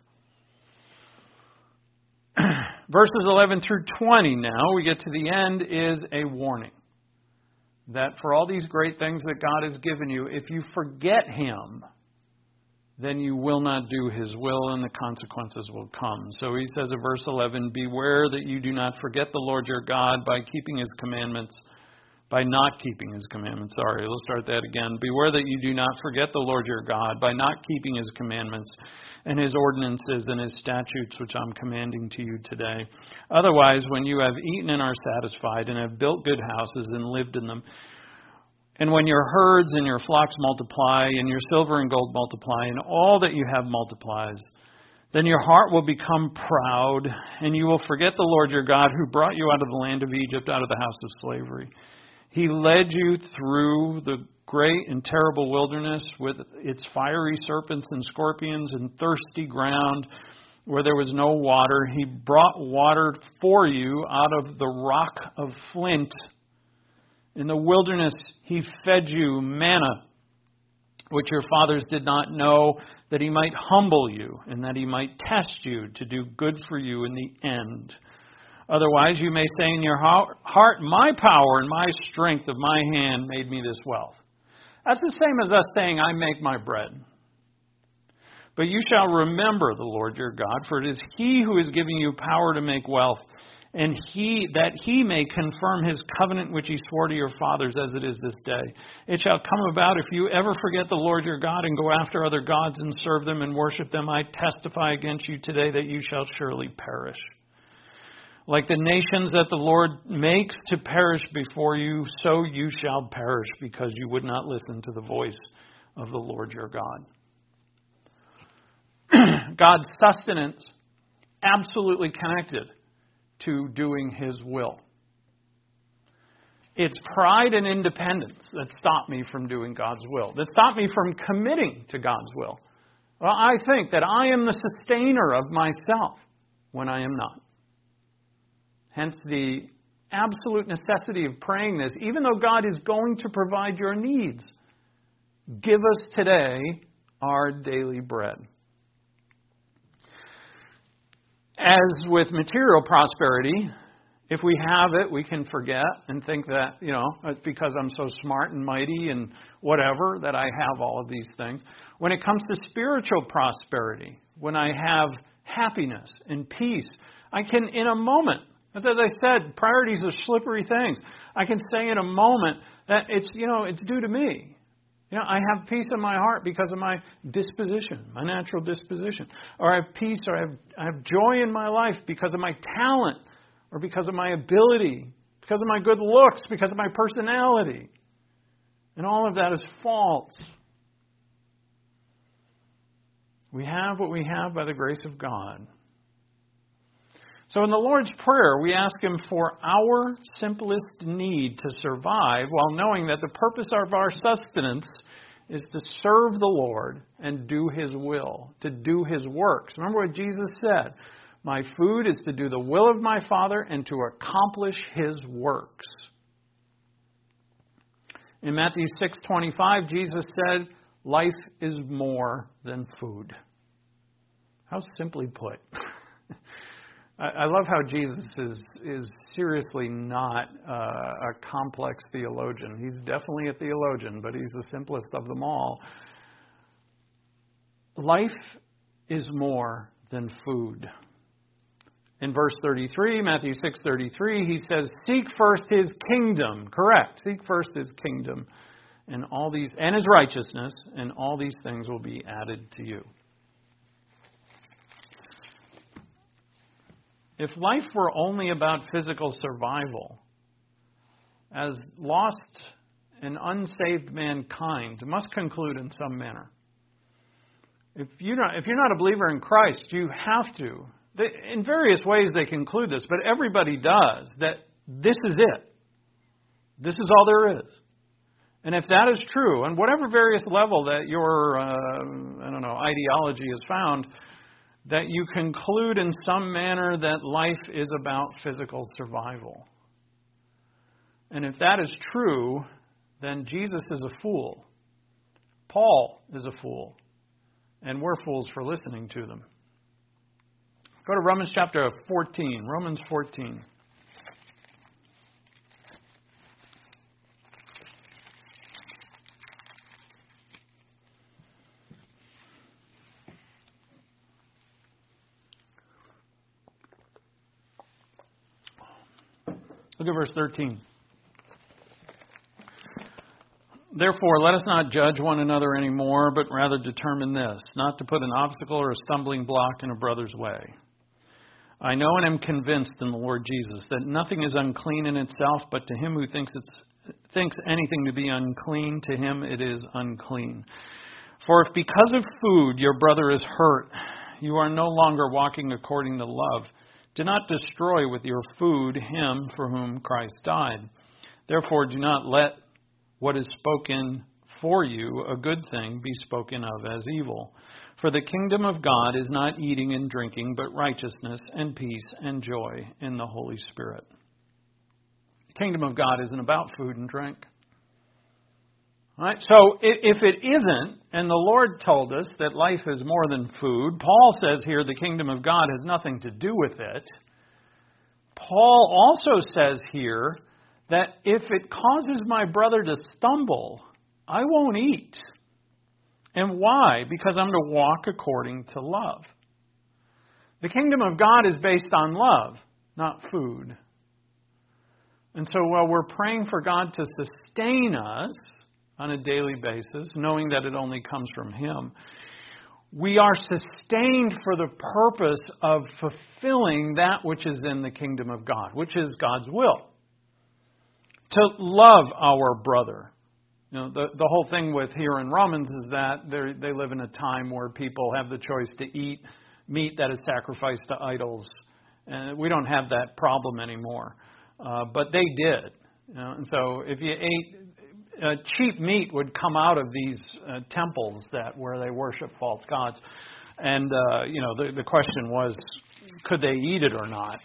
Verses eleven through twenty now, we get to the end, is a warning. That for all these great things that God has given you, if you forget Him, then you will not do His will and the consequences will come. So he says in verse eleven, beware that you do not forget the Lord your God by keeping His commandments, by not keeping His commandments. Sorry, let's start that again. Beware that you do not forget the Lord your God by not keeping His commandments and His ordinances and His statutes, which I'm commanding to you today. Otherwise, when you have eaten and are satisfied and have built good houses and lived in them, and when your herds and your flocks multiply, and your silver and gold multiply, and all that you have multiplies, then your heart will become proud, and you will forget the Lord your God, who brought you out of the land of Egypt, out of the house of slavery. He led you through the great and terrible wilderness with its fiery serpents and scorpions and thirsty ground where there was no water. He brought water for you out of the rock of flint. In the wilderness, He fed you manna, which your fathers did not know, that He might humble you and that He might test you to do good for you in the end. Otherwise, you may say in your heart, my power and my strength of my hand made me this wealth. That's the same as us saying, I make my bread. But you shall remember the Lord your God, for it is He who is giving you power to make wealth, and He that He may confirm His covenant which He swore to your fathers as it is this day. It shall come about if you ever forget the Lord your God and go after other gods and serve them and worship them, I testify against you today that you shall surely perish. Like the nations that the Lord makes to perish before you, so you shall perish, because you would not listen to the voice of the Lord your God. God's sustenance absolutely connected to doing His will. It's pride and independence that stop me from doing God's will, that stop me from committing to God's will. Well, I think that I am the sustainer of myself when I am not. Hence the absolute necessity of praying this, even though God is going to provide your needs. Give us today our daily bread. As with material prosperity, if we have it, we can forget and think that, you know, it's because I'm so smart and mighty and whatever that I have all of these things. When it comes to spiritual prosperity, when I have happiness and peace, I can, in a moment, as I said, priorities are slippery things. I can say in a moment that it's, you know, it's due to me. You know, I have peace in my heart because of my disposition, my natural disposition. Or I have peace or I have, I have joy in my life because of my talent or because of my ability, because of my good looks, because of my personality. And all of that is false. We have what we have by the grace of God. So in the Lord's Prayer, we ask Him for our simplest need to survive while knowing that the purpose of our sustenance is to serve the Lord and do His will, to do His works. Remember what Jesus said, my food is to do the will of my Father and to accomplish His works. In Matthew six twenty-five, Jesus said, life is more than food. How simply put. I love how Jesus is is seriously not uh, a complex theologian. He's definitely a theologian, but He's the simplest of them all. Life is more than food. In verse thirty-three, Matthew six thirty-three, He says, seek first His kingdom. Correct. Seek first His kingdom and all these and His righteousness, and all these things will be added to you. If life were only about physical survival, as lost and unsaved mankind must conclude in some manner. If you're not, if you're not a believer in Christ, you have to. They, in various ways they conclude this, but everybody does, that this is it. This is all there is. And if that is true, on whatever various level that your, uh, I don't know, ideology is found, that you conclude in some manner that life is about physical survival. And if that is true, then Jesus is a fool. Paul is a fool. And we're fools for listening to them. Go to Romans chapter fourteen. Romans fourteen. Look at verse thirteen. Therefore, let us not judge one another anymore, but rather determine this, not to put an obstacle or a stumbling block in a brother's way. I know and am convinced in the Lord Jesus that nothing is unclean in itself, but to him who thinks it's thinks anything to be unclean, to him it is unclean. For if because of food your brother is hurt, you are no longer walking according to love. Do not destroy with your food him for whom Christ died. Therefore, do not let what is spoken for you, a good thing, be spoken of as evil. For the kingdom of God is not eating and drinking, but righteousness and peace and joy in the Holy Spirit. The kingdom of God isn't about food and drink. All right? So if it isn't, and the Lord told us that life is more than food, Paul says here the kingdom of God has nothing to do with it. Paul also says here that if it causes my brother to stumble, I won't eat. And why? Because I'm to walk according to love. The kingdom of God is based on love, not food. And so while we're praying for God to sustain us on a daily basis, knowing that it only comes from Him, we are sustained for the purpose of fulfilling that which is in the kingdom of God, which is God's will. To love our brother. You know, the, the whole thing with here in Romans is that they live in a time where people have the choice to eat meat that is sacrificed to idols. And we don't have that problem anymore. Uh, but they did. You know, and so if you ate, uh, cheap meat would come out of these uh, temples that where they worship false gods. And, uh, you know, the, the question was, could they eat it or not?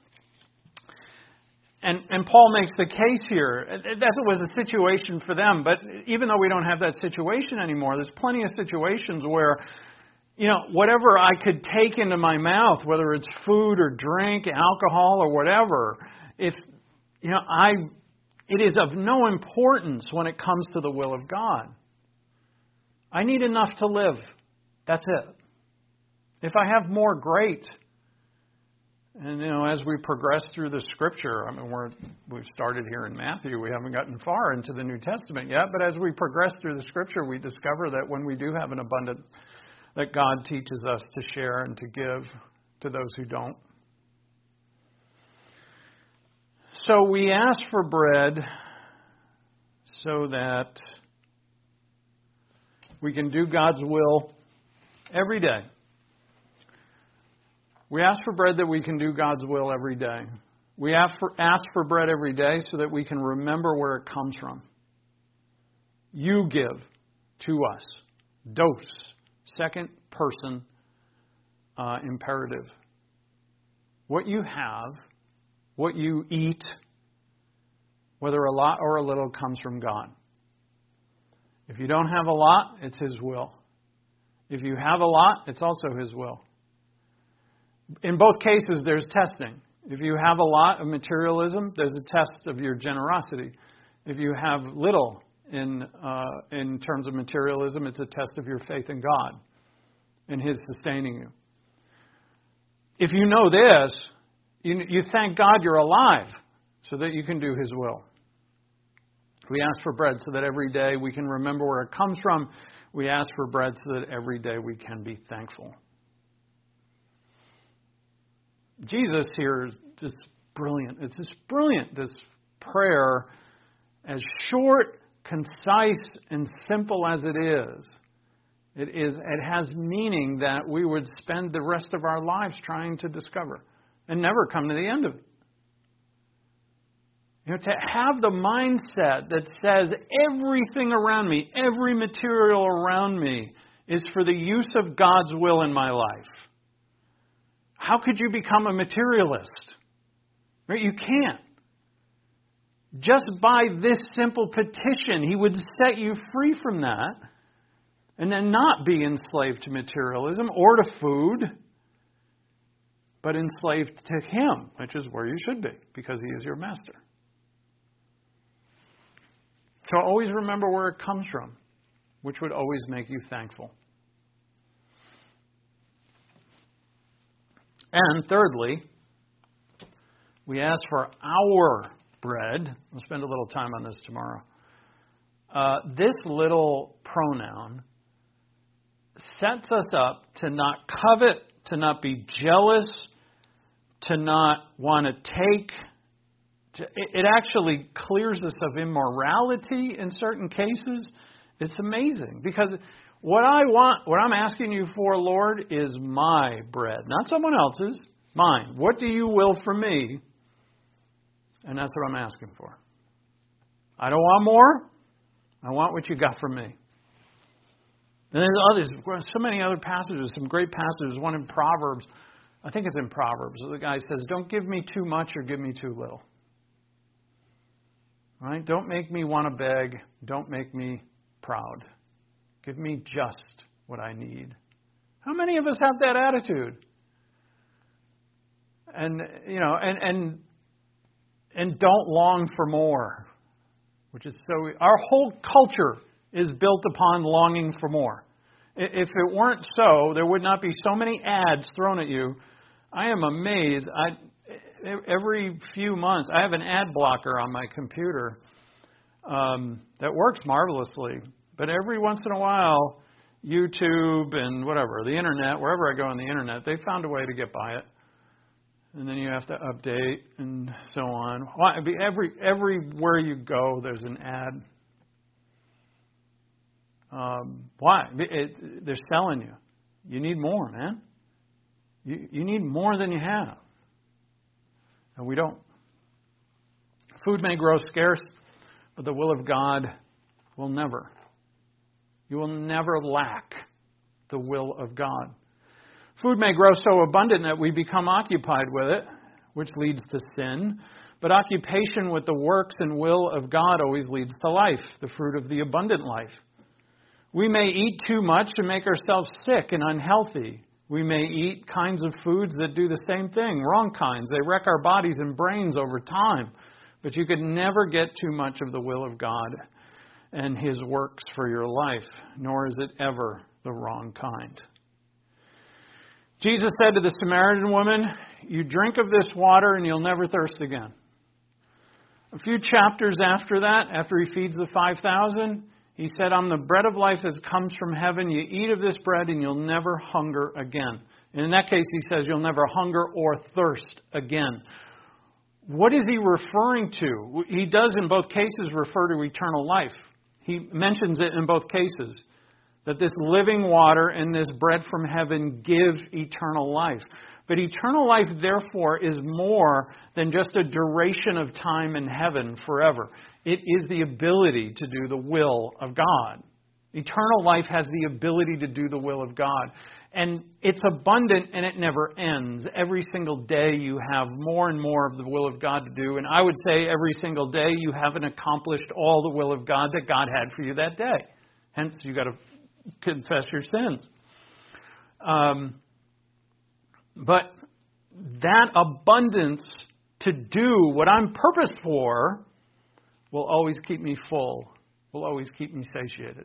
And, and Paul makes the case here. That was a situation for them. But even though we don't have that situation anymore, there's plenty of situations where, you know, whatever I could take into my mouth, whether it's food or drink, alcohol or whatever, if, you know, I, it is of no importance when it comes to the will of God. I need enough to live. That's it. If I have more, great. And, you know, as we progress through the Scripture, I mean, we're, we've started here in Matthew. We haven't gotten far into the New Testament yet. But as we progress through the Scripture, we discover that when we do have an abundance, that God teaches us to share and to give to those who don't. So we ask for bread so that we can do God's will every day. We ask for bread that we can do God's will every day. We ask for, ask for bread every day so that we can remember where it comes from. You give to us. Dose. Second person uh, imperative. What you have, what you eat, whether a lot or a little, comes from God. If you don't have a lot, it's His will. If you have a lot, it's also His will. In both cases, there's testing. If you have a lot of materialism, there's a test of your generosity. If you have little in uh, in terms of materialism, it's a test of your faith in God and His sustaining you. If you know this, you, you thank God you're alive so that you can do His will. We ask for bread so that every day we can remember where it comes from. We ask for bread so that every day we can be thankful. Jesus here is just brilliant. It's just brilliant, this prayer, as short, concise, and simple as it is. It is. It has meaning that we would spend the rest of our lives trying to discover and never come to the end of it. You know, to have the mindset that says everything around me, every material around me is for the use of God's will in my life. How could you become a materialist? Right? You can't. just by this simple petition, He would set you free from that and then not be enslaved to materialism or to food, but enslaved to Him, which is where you should be, because He is your master. So always remember where it comes from, which would always make you thankful. And thirdly, we ask for our bread. We'll spend a little time on this tomorrow. Uh, this little pronoun sets us up to not covet, to not be jealous, to not want to take. To, it actually clears us of immorality in certain cases. It's amazing, because what I want, what I'm asking you for, Lord, is my bread, not someone else's, mine. What do you will for me? And that's what I'm asking for. I don't want more. I want what you got for me. And there's others, so many other passages, some great passages. One in Proverbs, I think it's in Proverbs. The guy says, "Don't give me too much or give me too little." Right? Don't make me want to beg. Don't make me proud. Give me just what I need. How many of us have that attitude? And you know, and and and don't long for more, which is so. Our whole culture is built upon longing for more. If it weren't so, there would not be so many ads thrown at you. I am amazed. I every few months I have an ad blocker on my computer um, that works marvelously. But every once in a while, YouTube and whatever, the internet, wherever I go on the internet, they found a way to get by it. And then you have to update and so on. Why? Every everywhere you go, there's an ad. Um, why? It, they're selling you. You need more, man. You you need more than you have. And we don't. Food may grow scarce, but the will of God will never. You will never lack the will of God. Food may grow so abundant that we become occupied with it, which leads to sin. But occupation with the works and will of God always leads to life, the fruit of the abundant life. We may eat too much and make ourselves sick and unhealthy. We may eat kinds of foods that do the same thing, wrong kinds. They wreck our bodies and brains over time. But you could never get too much of the will of God and His works for your life, nor is it ever the wrong kind. Jesus said to the Samaritan woman, "You drink of this water and you'll never thirst again." A few chapters after that, after He feeds the five thousand, He said, "I'm the bread of life that comes from heaven. You eat of this bread and you'll never hunger again." And in that case, He says you'll never hunger or thirst again. What is He referring to? He does in both cases refer to eternal life. He mentions it in both cases, that this living water and this bread from heaven give eternal life. But eternal life, therefore, is more than just a duration of time in heaven forever. It is the ability to do the will of God. Eternal life has the ability to do the will of God. And it's abundant and it never ends. Every single day you have more and more of the will of God to do. And I would say every single day you haven't accomplished all the will of God that God had for you that day. Hence, you've got to confess your sins. Um, but that abundance to do what I'm purposed for will always keep me full, will always keep me satiated.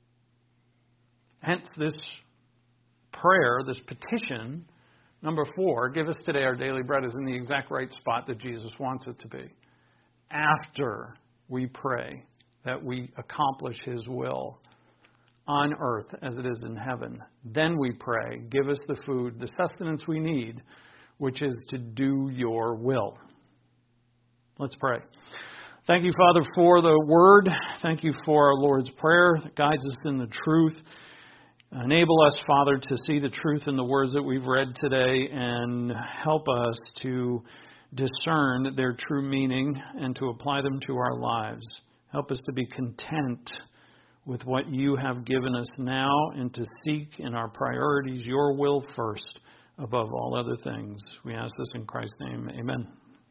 Hence this prayer, this petition, number four, give us today our daily bread, is in the exact right spot that Jesus wants it to be. After we pray that we accomplish His will on earth as it is in heaven, then we pray, give us the food, the sustenance we need, which is to do your will. Let's pray. Thank you, Father, for the Word. Thank you for our Lord's Prayer that guides us in the truth. Enable us, Father, to see the truth in the words that we've read today and help us to discern their true meaning and to apply them to our lives. Help us to be content with what you have given us now and to seek in our priorities your will first above all other things. We ask this in Christ's name. Amen.